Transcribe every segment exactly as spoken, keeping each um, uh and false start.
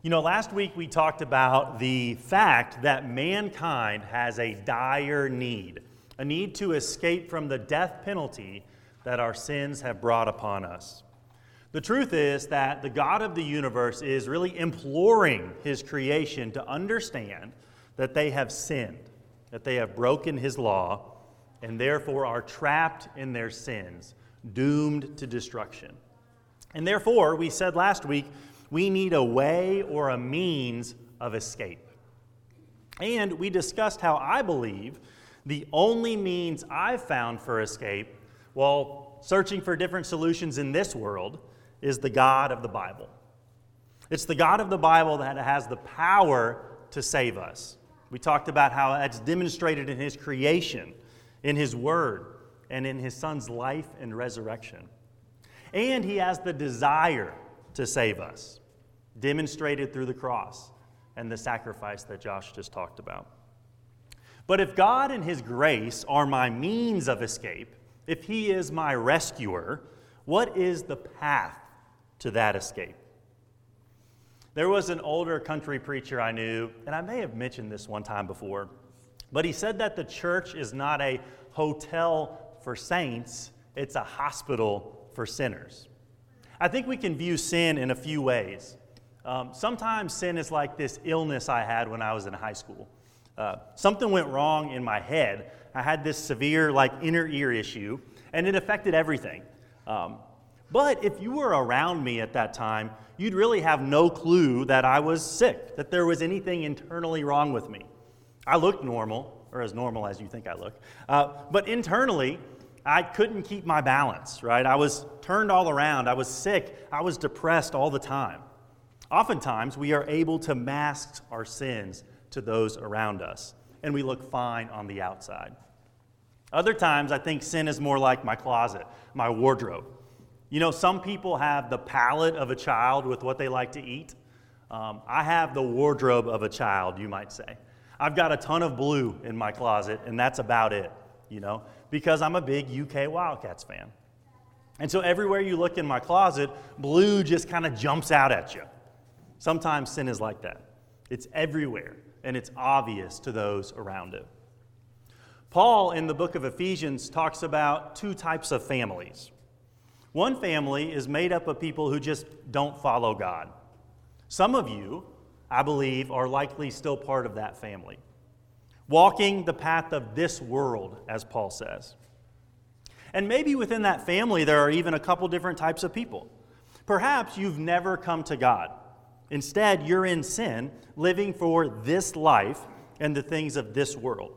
You know, last week we talked about the fact that mankind has a dire need, a need to escape from the death penalty that our sins have brought upon us. The truth is that the God of the universe is really imploring his creation to understand that they have sinned, that they have broken his law, and therefore are trapped in their sins, doomed to destruction. And therefore, we said last week, we need a way or a means of escape. And we discussed how I believe the only means I've found for escape while searching for different solutions in this world is the God of the Bible. It's the God of the Bible that has the power to save us. We talked about how that's demonstrated in his creation, in his word, and in his son's life and resurrection. And he has the desire to save us, demonstrated through the cross and the sacrifice that Josh just talked about. But if God and his grace are my means of escape, if he is my rescuer, what is the path to that escape? There was an older country preacher I knew, and I may have mentioned this one time before, but he said that the church is not a hotel for saints, it's a hospital for sinners. I think we can view sin in a few ways. Um, sometimes sin is like this illness I had when I was in high school. Uh, something went wrong in my head. I had this severe like inner ear issue, and it affected everything. Um, but if you were around me at that time, you'd really have no clue that I was sick, that there was anything internally wrong with me. I looked normal, or as normal as you think I look, uh, but internally, I couldn't keep my balance, right? I was turned all around. I was sick. I was depressed all the time. Oftentimes, we are able to mask our sins to those around us, and we look fine on the outside. Other times, I think sin is more like my closet, my wardrobe. You know, some people have the palate of a child with what they like to eat. Um, I have the wardrobe of a child, you might say. I've got a ton of blue in my closet, and that's about it, you know, because I'm a big U K Wildcats fan. And so everywhere you look in my closet, blue just kind of jumps out at you. Sometimes sin is like that. It's everywhere, and it's obvious to those around it. Paul, in the book of Ephesians, talks about two types of families. One family is made up of people who just don't follow God. Some of you, I believe, are likely still part of that family, walking the path of this world, as Paul says. And maybe within that family, there are even a couple different types of people. Perhaps you've never come to God. Instead, you're in sin, living for this life and the things of this world.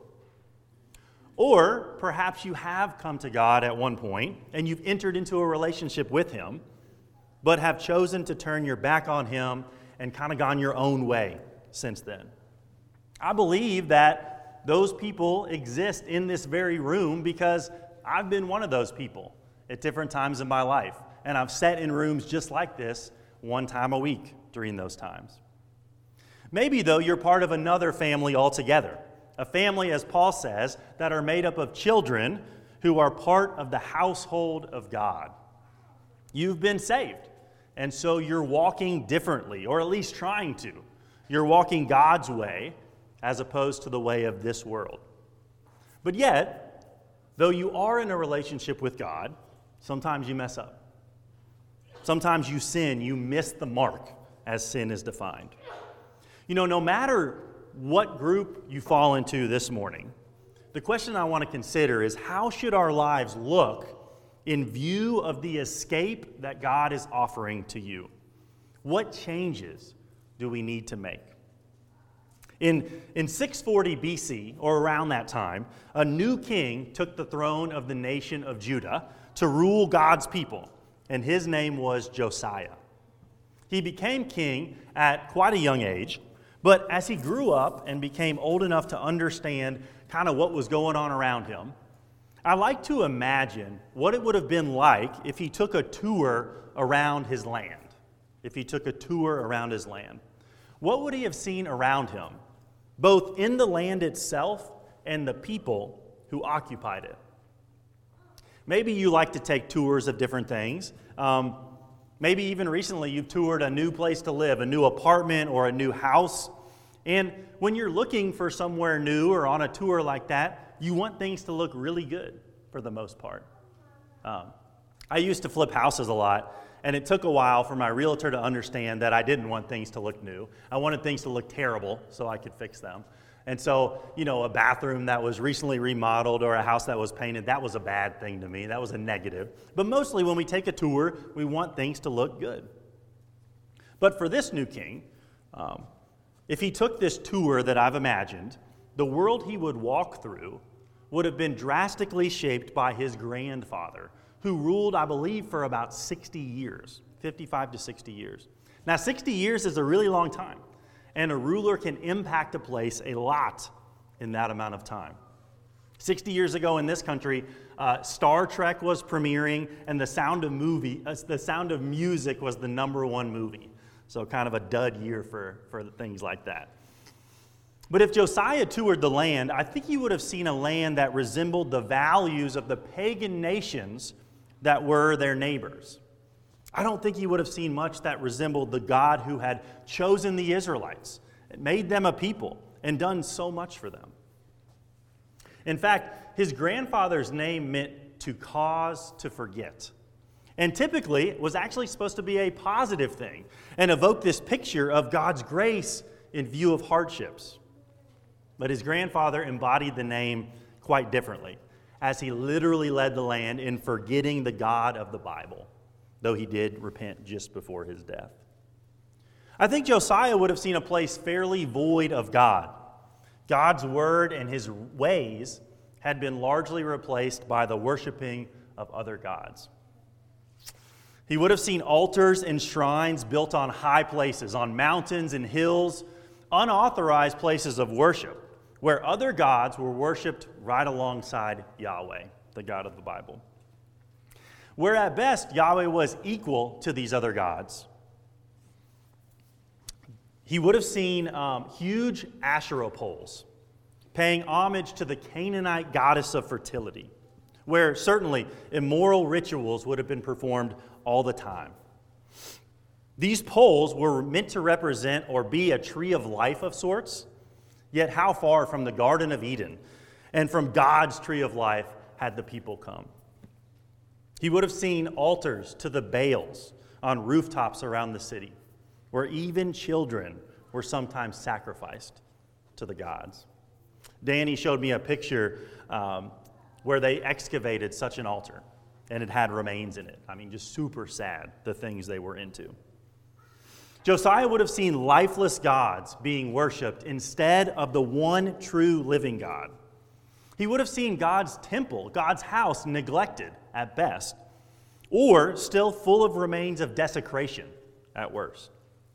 Or perhaps you have come to God at one point and you've entered into a relationship with him, but have chosen to turn your back on him and kind of gone your own way since then. I believe that those people exist in this very room because I've been one of those people at different times in my life, and I've sat in rooms just like this one time a week during those times. Maybe, though, you're part of another family altogether, a family, as Paul says, that are made up of children who are part of the household of God. You've been saved, and so you're walking differently, or at least trying to. You're walking God's way as opposed to the way of this world. But yet, though you are in a relationship with God, sometimes you mess up. Sometimes you sin, you miss the mark as sin is defined. You know, no matter what group you fall into this morning, the question I want to consider is, how should our lives look in view of the escape that God is offering to you? What changes do we need to make? In, in six forty B C, or around that time, a new king took the throne of the nation of Judah to rule God's people, and his name was Josiah. He became king at quite a young age, but as he grew up and became old enough to understand kind of what was going on around him, I like to imagine what it would have been like if he took a tour around his land. If he took a tour around his land. What would he have seen around him, both in the land itself and the people who occupied it? Maybe you like to take tours of different things. Um, Maybe even recently you've toured a new place to live, a new apartment or a new house. And when you're looking for somewhere new or on a tour like that, you want things to look really good for the most part. Um, I used to flip houses a lot, and it took a while for my realtor to understand that I didn't want things to look new. I wanted things to look terrible so I could fix them. And so, you know, a bathroom that was recently remodeled or a house that was painted, that was a bad thing to me. That was a negative. But mostly when we take a tour, we want things to look good. But for this new king, um, if he took this tour that I've imagined, the world he would walk through would have been drastically shaped by his grandfather, who ruled, I believe, for about sixty years, fifty-five to sixty years. Now, sixty years is a really long time, and a ruler can impact a place a lot in that amount of time. sixty years ago in this country, uh, Star Trek was premiering, and The Sound of Movie, uh, The Sound of Music was the number one movie. So kind of a dud year for, for things like that. But if Josiah toured the land, I think he would have seen a land that resembled the values of the pagan nations that were their neighbors. I don't think he would have seen much that resembled the God who had chosen the Israelites, made them a people, and done so much for them. In fact, his grandfather's name meant to cause to forget. And typically, it was actually supposed to be a positive thing and evoke this picture of God's grace in view of hardships. But his grandfather embodied the name quite differently, as he literally led the land in forgetting the God of the Bible, though he did repent just before his death. I think Josiah would have seen a place fairly void of God. God's word and his ways had been largely replaced by the worshiping of other gods. He would have seen altars and shrines built on high places, on mountains and hills, unauthorized places of worship, where other gods were worshipped right alongside Yahweh, the God of the Bible. Where at best Yahweh was equal to these other gods, he would have seen um, huge Asherah poles paying homage to the Canaanite goddess of fertility, where certainly immoral rituals would have been performed all the time. These poles were meant to represent or be a tree of life of sorts, yet how far from the Garden of Eden and from God's tree of life had the people come? He would have seen altars to the Baals on rooftops around the city, where even children were sometimes sacrificed to the gods. Danny showed me a picture um, where they excavated such an altar, and it had remains in it. I mean, just super sad, the things they were into. Josiah would have seen lifeless gods being worshipped instead of the one true living God. He would have seen God's temple, God's house, neglected at best, or still full of remains of desecration at worst.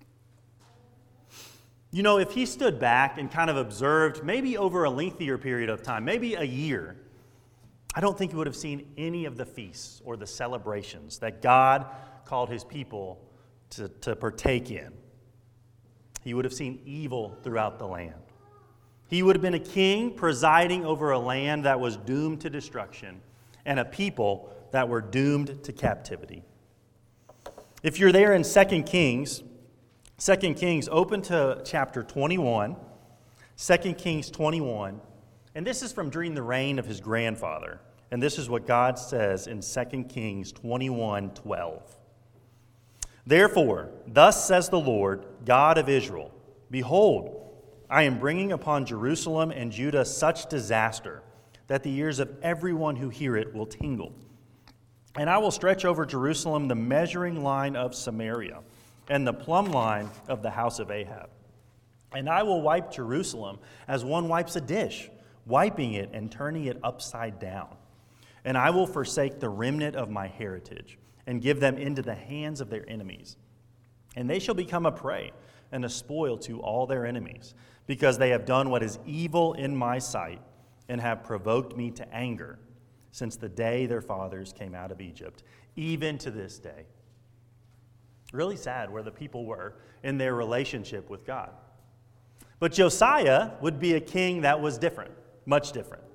You know, if he stood back and kind of observed, maybe over a lengthier period of time, maybe a year, I don't think he would have seen any of the feasts or the celebrations that God called his people to, to partake in. He would have seen evil throughout the land. He would have been a king presiding over a land that was doomed to destruction and a people that were doomed to captivity. If you're there in Second Kings, Second Kings, open to chapter twenty-one, Second Kings twenty-one, and this is from during the reign of his grandfather. And this is what God says in Second Kings twenty-one twelve. Therefore, thus says the Lord, God of Israel, behold, I am bringing upon Jerusalem and Judah such disaster that the ears of everyone who hear it will tingle. And I will stretch over Jerusalem the measuring line of Samaria and the plumb line of the house of Ahab. And I will wipe Jerusalem as one wipes a dish, wiping it and turning it upside down. And I will forsake the remnant of my heritage and give them into the hands of their enemies. And they shall become a prey and a spoil to all their enemies, because they have done what is evil in my sight and have provoked me to anger since the day their fathers came out of Egypt, even to this day. Really sad where the people were in their relationship with God. But Josiah would be a king that was different, much different.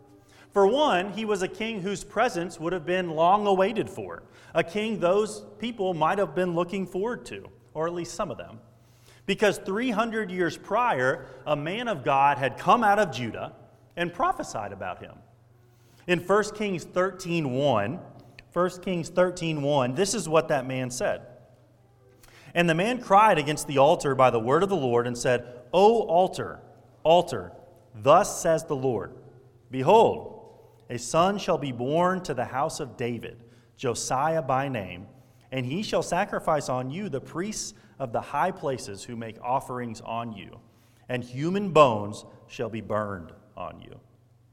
For one, he was a king whose presence would have been long awaited for, a king those people might have been looking forward to, or at least some of them. Because three hundred years prior, a man of God had come out of Judah and prophesied about him. In First Kings thirteen one, First Kings thirteen one, this is what that man said. And the man cried against the altar by the word of the Lord and said, O altar, altar, thus says the Lord, behold, a son shall be born to the house of David, Josiah by name, and he shall sacrifice on you the priests of the high places who make offerings on you, and human bones shall be burned on you.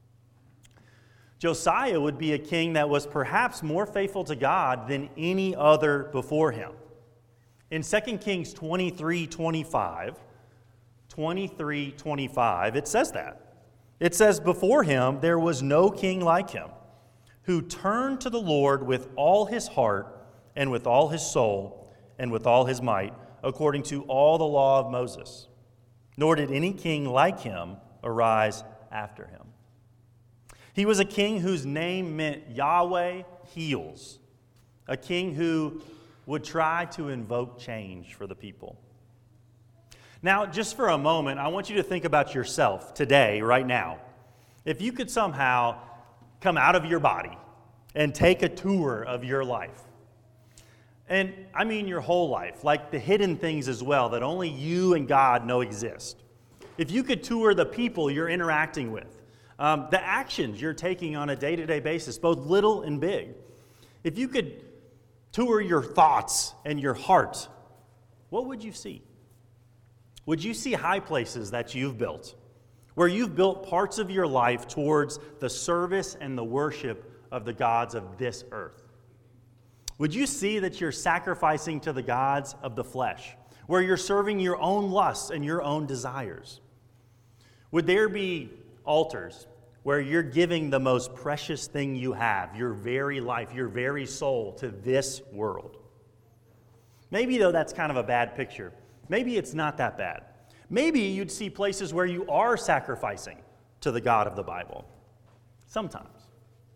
Josiah would be a king that was perhaps more faithful to God than any other before him. In Second Kings twenty-three twenty-five, twenty-three twenty-five, it says that. It says, before him there was no king like him, who turned to the Lord with all his heart and with all his soul and with all his might, according to all the law of Moses. Nor did any king like him arise after him. He was a king whose name meant Yahweh heals, a king who would try to invoke change for the people. Now, just for a moment, I want you to think about yourself today, right now. If you could somehow come out of your body and take a tour of your life, and I mean your whole life, like the hidden things as well that only you and God know exist. If you could tour the people you're interacting with, um, the actions you're taking on a day-to-day basis, both little and big. If you could tour your thoughts and your heart, what would you see? Would you see high places that you've built, where you've built parts of your life towards the service and the worship of the gods of this earth? Would you see that you're sacrificing to the gods of the flesh, where you're serving your own lusts and your own desires? Would there be altars where you're giving the most precious thing you have, your very life, your very soul, to this world? Maybe, though, that's kind of a bad picture. Maybe it's not that bad. Maybe you'd see places where you are sacrificing to the God of the Bible. Sometimes.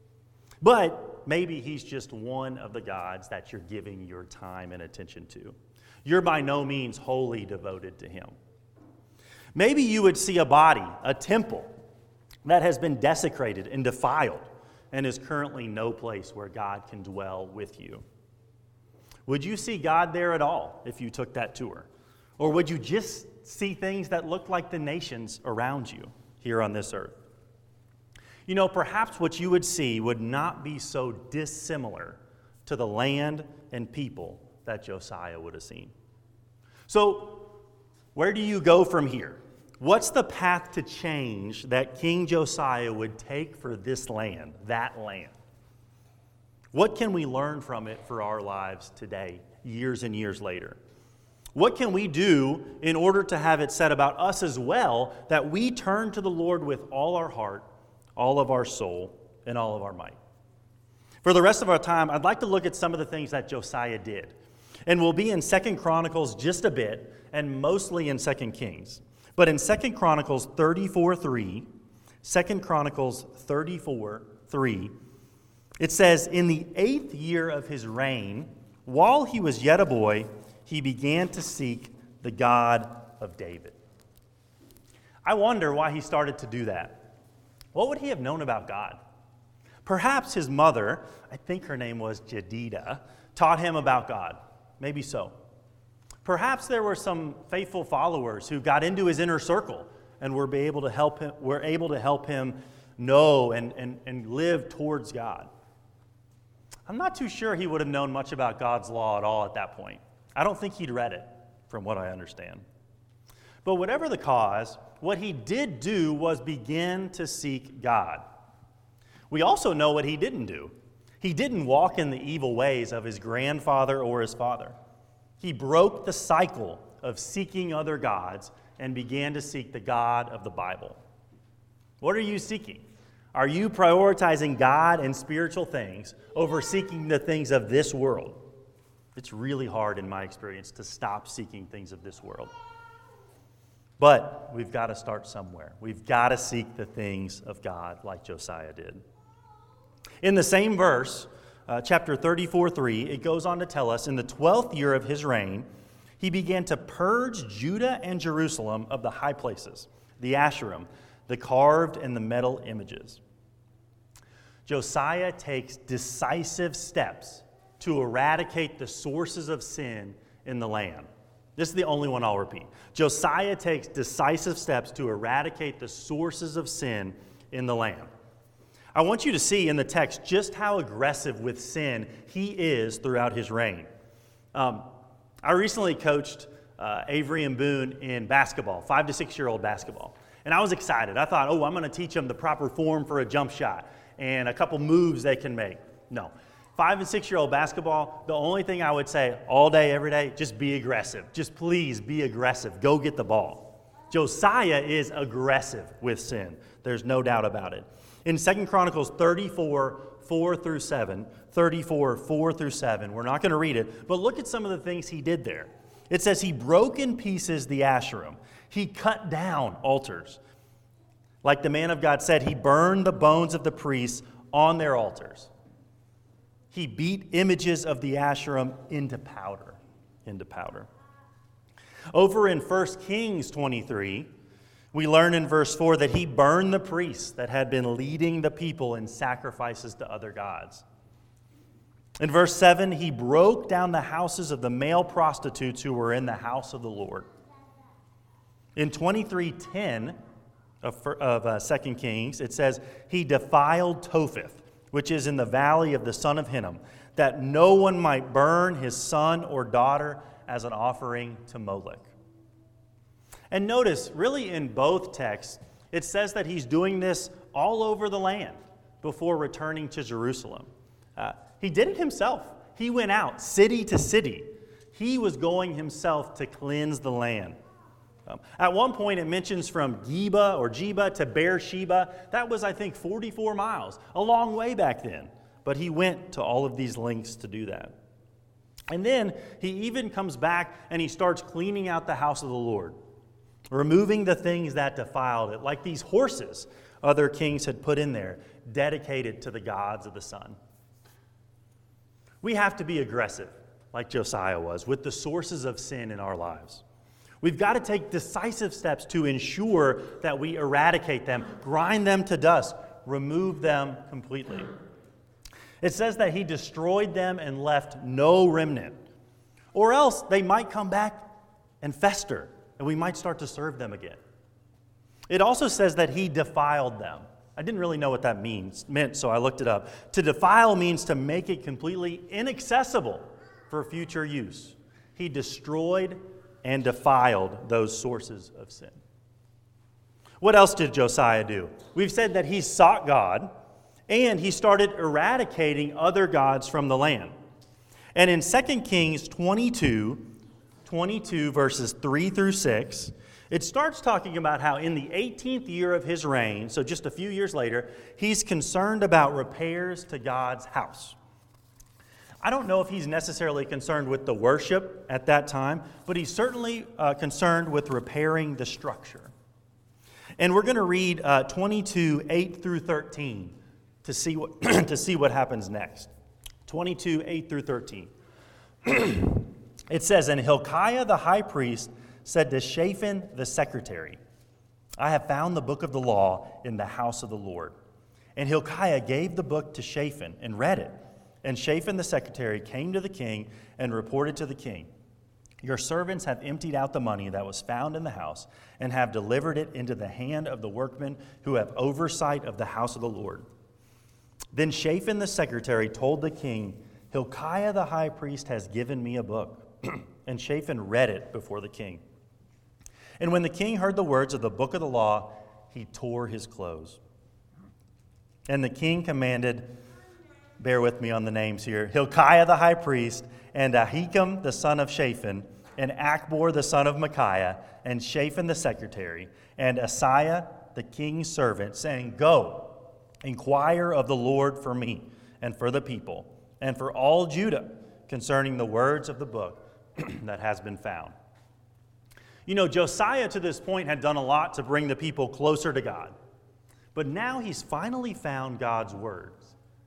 But maybe he's just one of the gods that you're giving your time and attention to. You're by no means wholly devoted to him. Maybe you would see a body, a temple, that has been desecrated and defiled and is currently no place where God can dwell with you. Would you see God there at all if you took that tour? Or would you just see things that look like the nations around you here on this earth? You know, perhaps what you would see would not be so dissimilar to the land and people that Josiah would have seen. So, where do you go from here? What's the path to change that King Josiah would take for this land, that land? What can we learn from it for our lives today, years and years later? What can we do in order to have it said about us as well that we turn to the Lord with all our heart, all of our soul, and all of our might? For the rest of our time, I'd like to look at some of the things that Josiah did. And we'll be in Second Chronicles just a bit, and mostly in Second Kings. But in Second Chronicles thirty-four three, Second Chronicles thirty-four three, it says, in the eighth year of his reign, while he was yet a boy, he began to seek the God of David. I wonder why he started to do that. What would he have known about God? Perhaps his mother, I think her name was Jedida, taught him about God. Maybe so. Perhaps there were some faithful followers who got into his inner circle and were able to help him, were able to help him know and, and, and live towards God. I'm not too sure he would have known much about God's law at all at that point. I don't think he'd read it, from what I understand. But whatever the cause, what he did do was begin to seek God. We also know what he didn't do. He didn't walk in the evil ways of his grandfather or his father. He broke the cycle of seeking other gods and began to seek the God of the Bible. What are you seeking? Are you prioritizing God and spiritual things over seeking the things of this world? It's really hard, in my experience, to stop seeking things of this world. But we've got to start somewhere. We've got to seek the things of God like Josiah did. In the same verse, uh, chapter thirty-four three, it goes on to tell us, in the twelfth year of his reign, he began to purge Judah and Jerusalem of the high places, the Asherim, the carved and the metal images. Josiah takes decisive steps to eradicate the sources of sin in the land. This is the only one I'll repeat. Josiah takes decisive steps to eradicate the sources of sin in the land. I want you to see in the text just how aggressive with sin he is throughout his reign. Um, I recently coached uh, Avery and Boone in basketball, five to six-year-old basketball. And I was excited. I thought, oh, I'm going to teach them the proper form for a jump shot and a couple moves they can make. No. Five and six-year-old basketball, the only thing I would say all day, every day, just be aggressive. Just please be aggressive. Go get the ball. Josiah is aggressive with sin. There's no doubt about it. In Second Chronicles thirty-four, four through seven, thirty-four, four through seven, we're not going to read it, but look at some of the things he did there. It says he broke in pieces the Asherim. He cut down altars. Like the man of God said, he burned the bones of the priests on their altars. He beat images of the Asherim into powder, into powder. Over in First Kings twenty-three, we learn in verse four that he burned the priests that had been leading the people in sacrifices to other gods. In verse seven, he broke down the houses of the male prostitutes who were in the house of the Lord. In twenty-three ten of, of uh, Second Kings, it says, he defiled Topheth, which is in the valley of the son of Hinnom, that no one might burn his son or daughter as an offering to Molech. And notice, really in both texts, it says that he's doing this all over the land before returning to Jerusalem. Uh, he did it himself. He went out city to city. He was going himself to cleanse the land. Um, at one point, it mentions from Geba or Jeba to Beersheba. That was, I think, forty-four miles, a long way back then. But he went to all of these lengths to do that. And then he even comes back and he starts cleaning out the house of the Lord, removing the things that defiled it, like these horses other kings had put in there, dedicated to the gods of the sun. We have to be aggressive, like Josiah was, with the sources of sin in our lives. We've got to take decisive steps to ensure that we eradicate them, grind them to dust, remove them completely. It says that he destroyed them and left no remnant. Or else they might come back and fester, and we might start to serve them again. It also says that he defiled them. I didn't really know what that means meant, so I looked it up. To defile means to make it completely inaccessible for future use. He destroyed and defiled those sources of sin. What else did Josiah do? We've said that he sought God, and he started eradicating other gods from the land. And in Second Kings twenty-two, twenty-two, verses three through six, it starts talking about how in the eighteenth year of his reign, so just a few years later, he's concerned about repairs to God's house. I don't know if he's necessarily concerned with the worship at that time, but he's certainly uh, concerned with repairing the structure. And we're going to read uh, twenty-two, eight through thirteen to see what to see what happens next. twenty-two, eight through thirteen. It says, and Hilkiah the high priest said to Shaphan the secretary, I have found the book of the law in the house of the Lord. And Hilkiah gave the book to Shaphan and read it. And Shaphan the secretary came to the king and reported to the king, your servants have emptied out the money that was found in the house and have delivered it into the hand of the workmen who have oversight of the house of the Lord. Then Shaphan the secretary told the king, Hilkiah the high priest has given me a book. And Shaphan read it before the king. And when the king heard the words of the book of the law, he tore his clothes. And the king commanded, bear with me on the names here, Hilkiah the high priest, and Ahikam the son of Shaphan, and Achbor the son of Micaiah, and Shaphan the secretary, and Asaiah the king's servant, saying, go, inquire of the Lord for me, and for the people, and for all Judah, concerning the words of the book that has been found. You know, Josiah to this point had done a lot to bring the people closer to God. But now he's finally found God's words.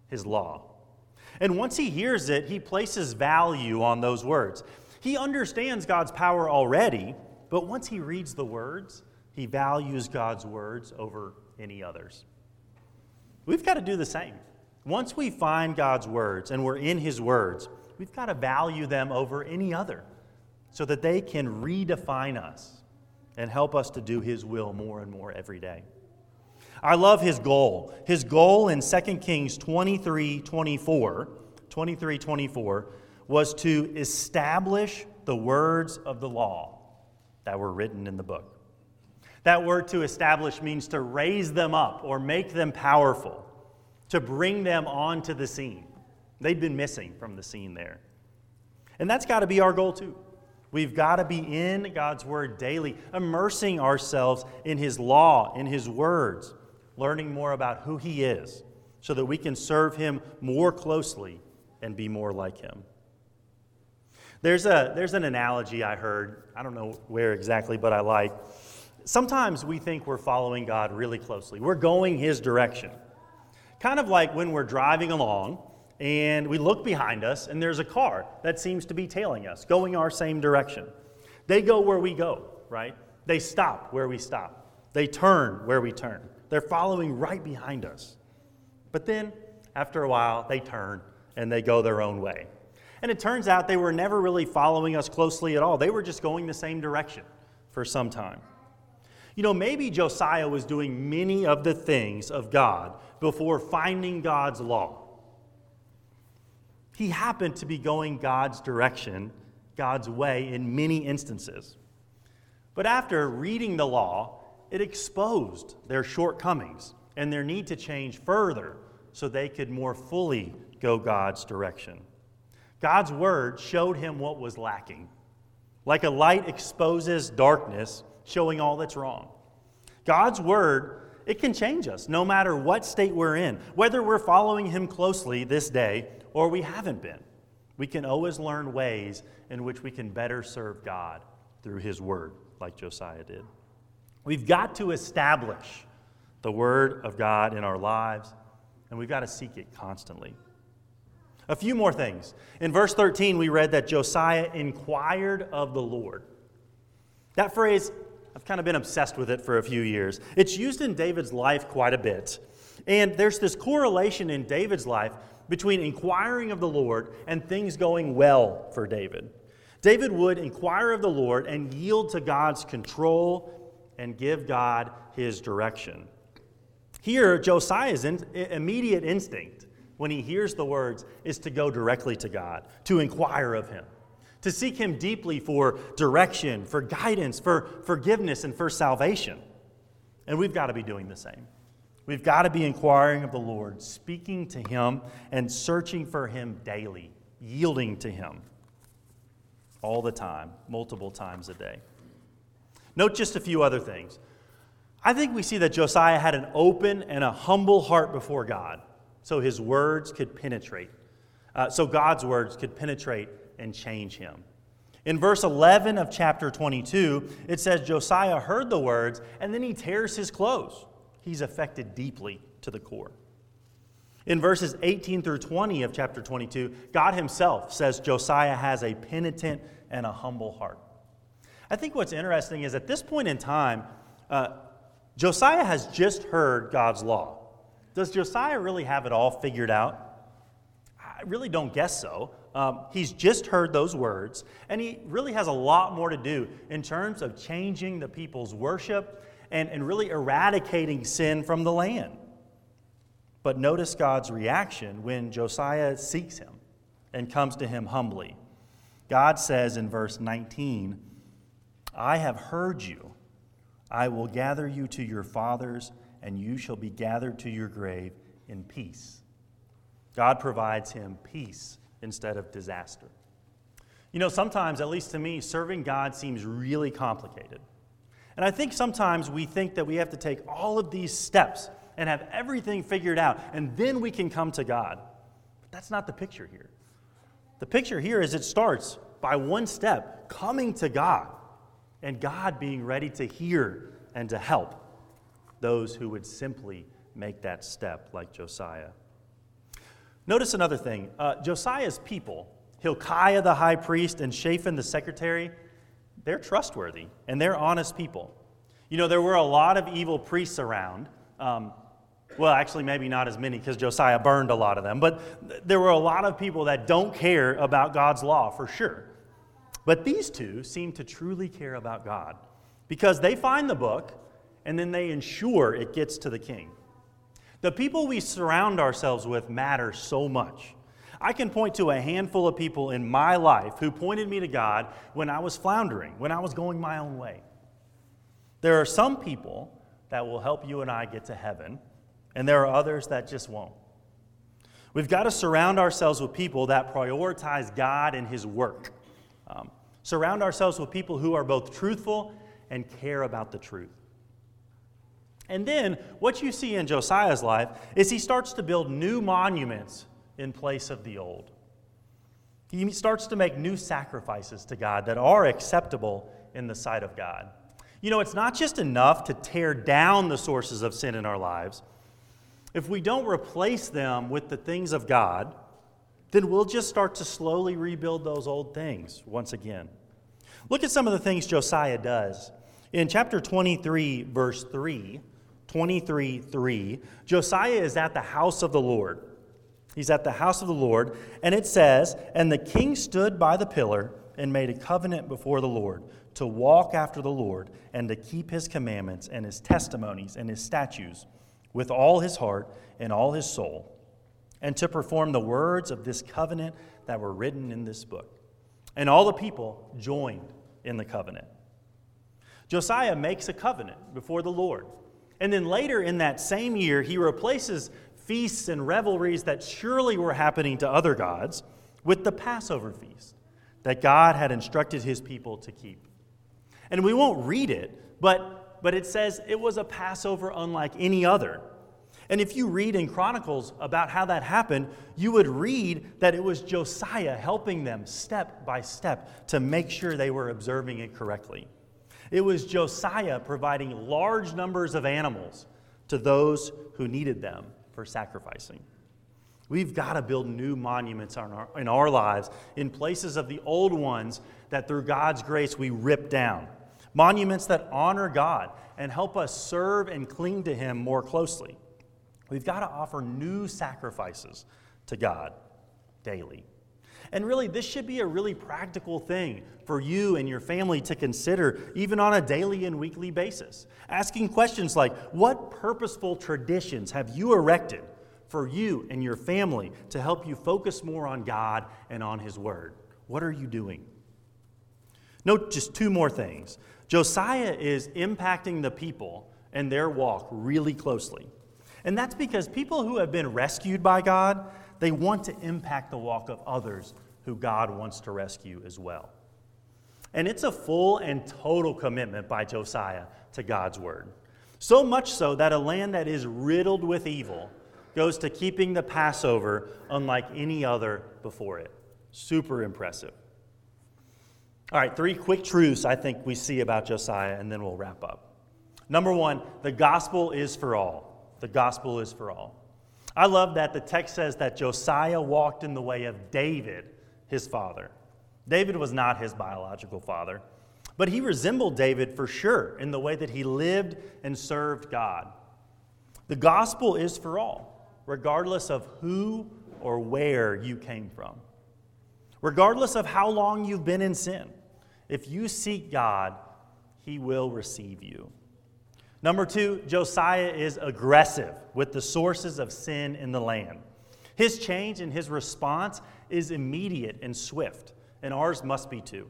his law. And once he hears it, he places value on those words. He understands God's power already, but once he reads the words, he values God's words over any others. We've got to do the same. Once we find God's words and we're in his words, we've got to value them over any other so that they can redefine us and help us to do his will more and more every day. I love his goal. His goal in Second Kings twenty-three twenty-four, twenty-three twenty-four was to establish the words of the law that were written in the book. That word to establish means to raise them up or make them powerful, to bring them onto the scene. They'd been missing from the scene there. And that's got to be our goal too. We've got to be in God's word daily, immersing ourselves in his law, in his words, learning more about who he is so that we can serve him more closely and be more like him. There's a there's an analogy I heard, I don't know where exactly, but I like. Sometimes we think we're following God really closely. We're going his direction. Kind of like when we're driving along and we look behind us and there's a car that seems to be tailing us, going our same direction. They go where we go, right? They stop where we stop. They turn where we turn. They're following right behind us. But then, after a while, they turn and they go their own way. And it turns out they were never really following us closely at all. They were just going the same direction for some time. You know, maybe Josiah was doing many of the things of God before finding God's law. He happened to be going God's direction, God's way in many instances. But after reading the law, it exposed their shortcomings and their need to change further so they could more fully go God's direction. God's word showed him what was lacking. Like a light exposes darkness, showing all that's wrong. God's word, it can change us no matter what state we're in, whether we're following him closely this day or we haven't been. We can always learn ways in which we can better serve God through his word, like Josiah did. We've got to establish the word of God in our lives, and we've got to seek it constantly. A few more things. In verse thirteen, we read that Josiah inquired of the Lord. That phrase, I've kind of been obsessed with it for a few years. It's used in David's life quite a bit. And there's this correlation in David's life between inquiring of the Lord and things going well for David. David would inquire of the Lord and yield to God's control and give God his direction. Here, Josiah's in, immediate instinct when he hears the words is to go directly to God, to inquire of him, to seek him deeply for direction, for guidance, for forgiveness, and for salvation. And we've got to be doing the same. We've got to be inquiring of the Lord, speaking to him, and searching for him daily, yielding to him all the time, multiple times a day. Note just a few other things. I think we see that Josiah had an open and a humble heart before God, so his words could penetrate, uh, so God's words could penetrate and change him. In verse eleven of chapter twenty-two, it says Josiah heard the words, and then he tears his clothes. He's affected deeply to the core. In verses eighteen through twenty of chapter twenty-two, God himself says Josiah has a penitent and a humble heart. I think what's interesting is at this point in time, uh, Josiah has just heard God's law. Does Josiah really have it all figured out? I really don't guess so. Um, he's just heard those words, and he really has a lot more to do in terms of changing the people's worship and, and really eradicating sin from the land. But notice God's reaction when Josiah seeks him and comes to him humbly. God says in verse nineteen, I have heard you. I will gather you to your fathers, and you shall be gathered to your grave in peace. God provides him peace instead of disaster. You know, sometimes, at least to me, serving God seems really complicated. And I think sometimes we think that we have to take all of these steps and have everything figured out, and then we can come to God. But that's not the picture here. The picture here is it starts by one step, coming to God, and God being ready to hear and to help those who would simply make that step like Josiah. Notice another thing. Uh, Josiah's people, Hilkiah the high priest and Shaphan the secretary, they're trustworthy and they're honest people. You know, there were a lot of evil priests around. Um, well, actually, maybe not as many because Josiah burned a lot of them. But th- there were a lot of people that don't care about God's law, for sure. But these two seem to truly care about God because they find the book and then they ensure it gets to the king. The people we surround ourselves with matter so much. I can point to a handful of people in my life who pointed me to God when I was floundering, when I was going my own way. There are some people that will help you and I get to heaven, and there are others that just won't. We've got to surround ourselves with people that prioritize God and His work. Um, surround ourselves with people who are both truthful and care about the truth. And then what you see in Josiah's life is he starts to build new monuments in place of the old. He starts to make new sacrifices to God that are acceptable in the sight of God. You know, it's not just enough to tear down the sources of sin in our lives. If we don't replace them with the things of God, then we'll just start to slowly rebuild those old things once again. Look at some of the things Josiah does. In chapter twenty-three, verse three, twenty-three, three, Josiah is at the house of the Lord. He's at the house of the Lord, and it says, "And the king stood by the pillar and made a covenant before the Lord, to walk after the Lord, and to keep his commandments and his testimonies and his statutes with all his heart and all his soul, and to perform the words of this covenant that were written in this book." And all the people joined in the covenant. Josiah makes a covenant before the Lord. And then later in that same year, he replaces feasts and revelries that surely were happening to other gods with the Passover feast that God had instructed his people to keep. And we won't read it, but, but it says it was a Passover unlike any other. And if you read in Chronicles about how that happened, you would read that it was Josiah helping them step by step to make sure they were observing it correctly. It was Josiah providing large numbers of animals to those who needed them for sacrificing. We've got to build new monuments in our, in our lives in places of the old ones that through God's grace we rip down. Monuments that honor God and help us serve and cling to Him more closely. We've got to offer new sacrifices to God daily. And really, this should be a really practical thing for you and your family to consider, even on a daily and weekly basis. Asking questions like, what purposeful traditions have you erected for you and your family to help you focus more on God and on His Word? What are you doing? Note just two more things. Josiah is impacting the people and their walk really closely. And that's because people who have been rescued by God, they want to impact the walk of others who God wants to rescue as well. And it's a full and total commitment by Josiah to God's word. So much so that a land that is riddled with evil goes to keeping the Passover unlike any other before it. Super impressive. All right, three quick truths I think we see about Josiah, and then we'll wrap up. Number one, the gospel is for all. The gospel is for all. I love that the text says that Josiah walked in the way of David, his father. David was not his biological father, but he resembled David for sure in the way that he lived and served God. The gospel is for all, regardless of who or where you came from. Regardless of how long you've been in sin, if you seek God, He will receive you. Number two, Josiah is aggressive with the sources of sin in the land. His change and his response is immediate and swift, and ours must be too.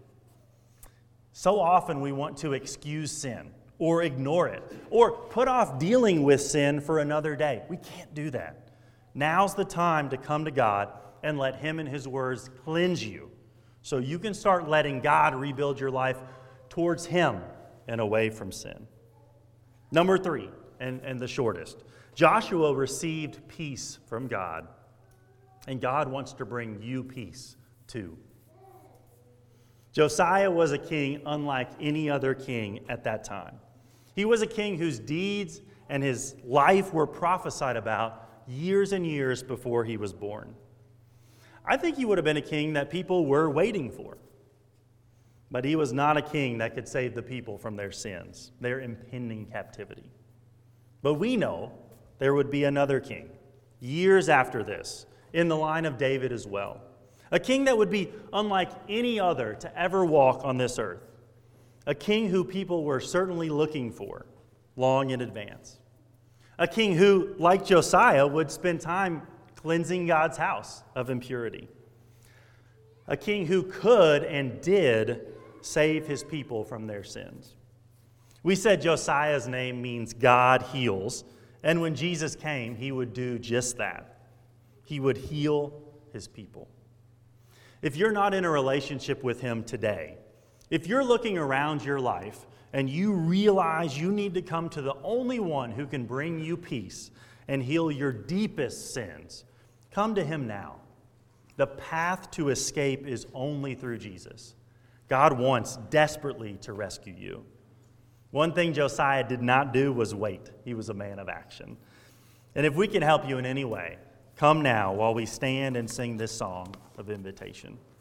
So often we want to excuse sin or ignore it or put off dealing with sin for another day. We can't do that. Now's the time to come to God and let Him and His words cleanse you so you can start letting God rebuild your life towards Him and away from sin. Number three, and, and the shortest, Joshua received peace from God, and God wants to bring you peace too. Josiah was a king unlike any other king at that time. He was a king whose deeds and his life were prophesied about years and years before he was born. I think he would have been a king that people were waiting for. But he was not a king that could save the people from their sins, their impending captivity. But we know there would be another king, years after this, in the line of David as well. A king that would be unlike any other to ever walk on this earth. A king who people were certainly looking for long in advance. A king who, like Josiah, would spend time cleansing God's house of impurity. A king who could and did save his people from their sins. We said Josiah's name means God heals, and when Jesus came, he would do just that. He would heal his people. If you're not in a relationship with him today, if you're looking around your life and you realize you need to come to the only one who can bring you peace and heal your deepest sins, come to him now. The path to escape is only through Jesus. God wants desperately to rescue you. One thing Josiah did not do was wait. He was a man of action. And if we can help you in any way, come now while we stand and sing this song of invitation.